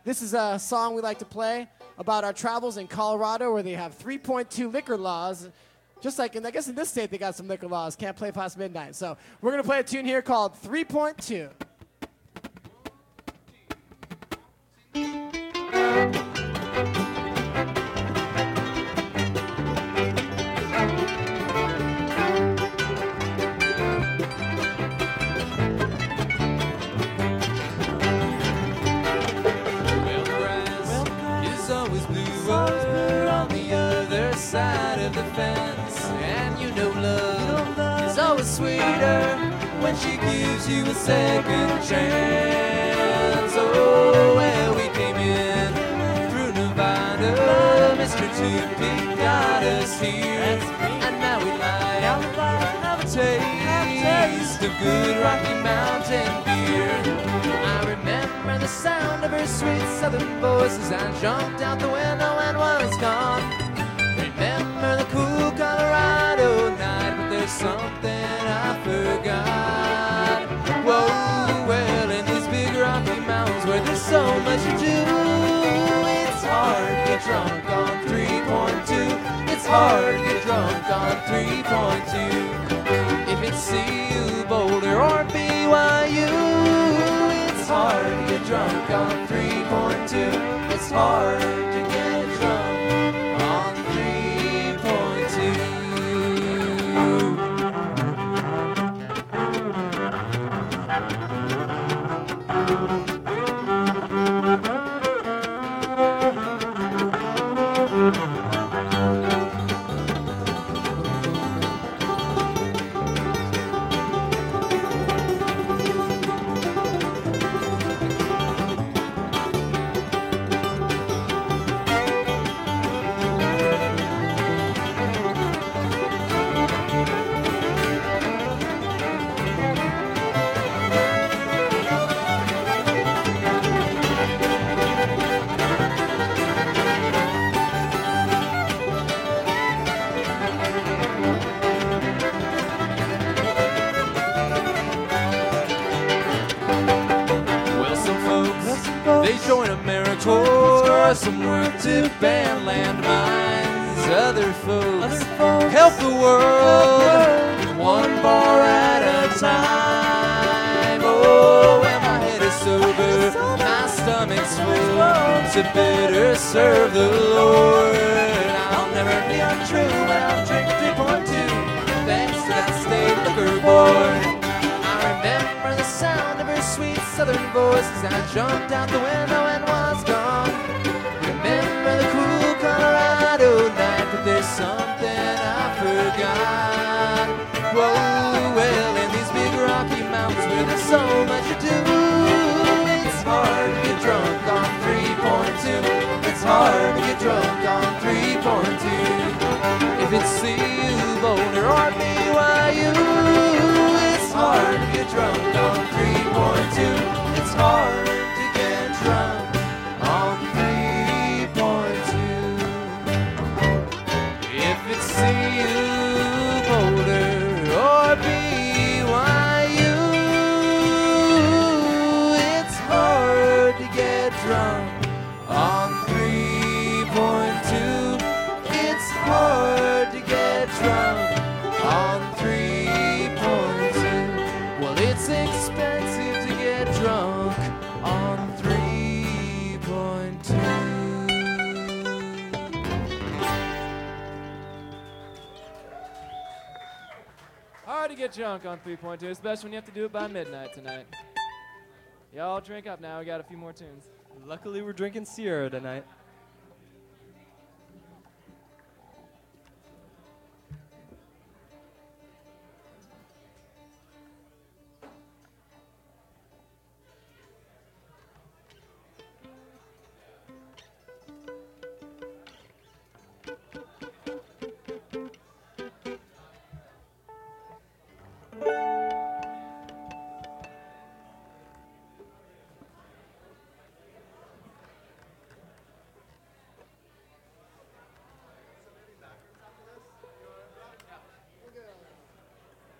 This is a song we like to play about our travels in Colorado where they have 3.2 liquor laws. Just like, I guess in this state they got some liquor laws. Can't play past midnight. So we're going to play a tune here called 3.2. Side of the fence, and you know love is always sweeter when she gives you a second chance. Oh, well, we came in through Nevada, Mr. Two-Peak got us here, and now we like have a taste of good Rocky Mountain beer. I remember the sound of her sweet southern voice as I jumped out the window and was gone. Remember the cool Colorado night, but there's something I forgot. Whoa, well, in these big Rocky Mountains where there's so much to do, it's hard to get drunk on 3.2. It's hard to get drunk on 3.2. If it's CU, Boulder, or BYU, it's hard to get drunk on 3.2. It's hard to get drunk. They join AmeriCorps, some work to ban landmines. Other folks help the world with one bar at a time. Oh, when my head is sober, my stomach's full, to better serve the Lord. I'll never be untrue when I'm drinking 3.2, thanks to that state liquor board. I remember the sound of her sweet southern voice as I jumped out the window and was gone. Remember the cool Colorado night, but there's something I forgot. Whoa, well, in these big Rocky Mountains where there's so much to do, it's hard to get drunk on 3.2. It's hard to get drunk on 3.2. If it's CU, Boulder, or BYU, it's hard to get drunk on 3.2. It's hard to get drunk on 3.2. If it's CU, Boulder, or BYU, it's hard to get drunk on 3.2. It's hard to get drunk on 3.2. Well, it's expensive to get drunk on 3.2. Hard to get drunk on 3.2, especially when you have to do it by midnight tonight. Y'all drink up now, we got a few more tunes. Luckily, we're drinking Sierra tonight.